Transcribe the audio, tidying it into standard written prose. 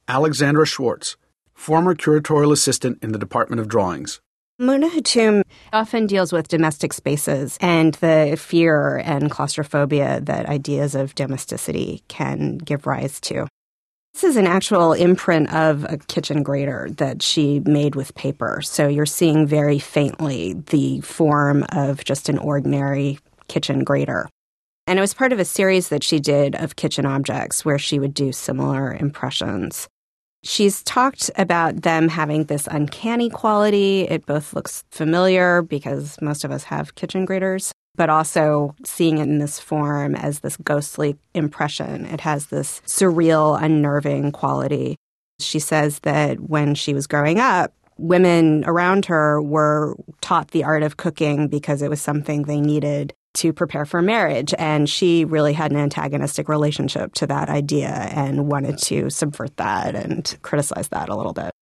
Alexandra Schwartz, former curatorial assistant in the Department of Drawings. Mona Hatoum often deals with domestic spaces and the fear and claustrophobia that ideas of domesticity can give rise to. This is an actual imprint of a kitchen grater that she made with paper. So you're seeing very faintly the form of just an ordinary kitchen grater. And it was part of a series that she did of kitchen objects where she would do similar impressions. She's talked about them having this uncanny quality. It both looks familiar because most of us have kitchen graters, but also seeing it in this form as this ghostly impression. It has this surreal, unnerving quality. She says that when she was growing up, women around her were taught the art of cooking because it was something they needed to prepare for marriage. And she really had an antagonistic relationship to that idea and wanted to subvert that and criticize that a little bit.